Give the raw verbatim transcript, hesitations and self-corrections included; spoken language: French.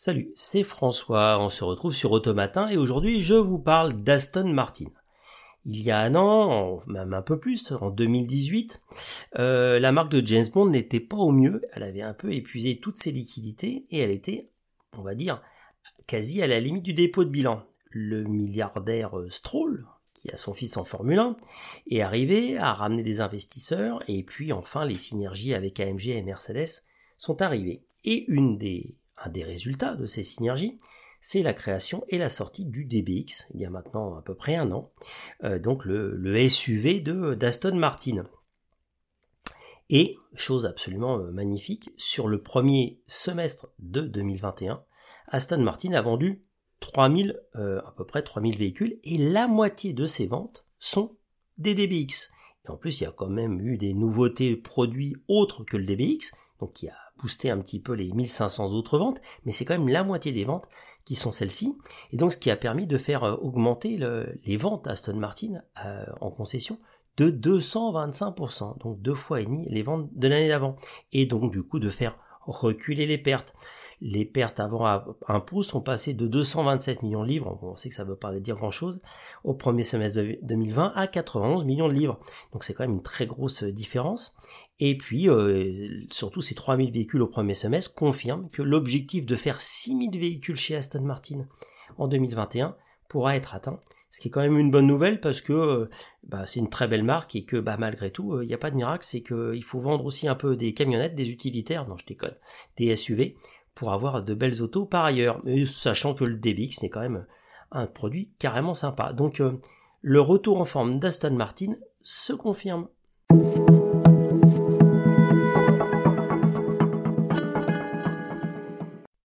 Salut, c'est François, on se retrouve sur Automatin et aujourd'hui je vous parle d'Aston Martin. Il y a un an, même un peu plus, en deux mille dix-huit, euh, la marque de James Bond n'était pas au mieux, elle avait un peu épuisé toutes ses liquidités et elle était, on va dire, quasi à la limite du dépôt de bilan. Le milliardaire Stroll, qui a son fils en Formule un, est arrivé à ramener des investisseurs et puis enfin les synergies avec A M G et Mercedes sont arrivées. Et une des Un des résultats de ces synergies, c'est la création et la sortie du D B X, il y a maintenant à peu près un an, euh, donc le, le S U V de, d'Aston Martin. Et, chose absolument magnifique, sur le premier semestre de deux mille vingt et un, Aston Martin a vendu trois mille, euh, à peu près trois mille véhicules, et la moitié de ces ventes sont des D B X. Et en plus, il y a quand même eu des nouveautés produits autres que le D B X, donc il y a boosté un petit peu les mille cinq cents autres ventes, mais c'est quand même la moitié des ventes qui sont celles-ci, et donc ce qui a permis de faire augmenter le, les ventes Aston Martin euh, en concession de deux cent vingt-cinq pour cent, donc deux fois et demi les ventes de l'année d'avant, et donc du coup de faire reculer les pertes. Les pertes avant impôts sont passées de deux cent vingt-sept millions de livres, on sait que ça ne veut pas dire grand-chose, au premier semestre de deux mille vingt à quatre-vingt-onze millions de livres. Donc c'est quand même une très grosse différence. Et puis, euh, surtout ces trois mille véhicules au premier semestre confirment que l'objectif de faire six mille véhicules chez Aston Martin en deux mille vingt et un pourra être atteint. Ce qui est quand même une bonne nouvelle parce que euh, bah, c'est une très belle marque et que bah, malgré tout, il euh, n'y a pas de miracle, c'est qu'il faut vendre aussi un peu des camionnettes, des utilitaires, non je déconne, des S U V, pour avoir de belles autos par ailleurs, mais sachant que le D B X n'est quand même un produit carrément sympa. Donc euh, le retour en forme d'Aston Martin se confirme.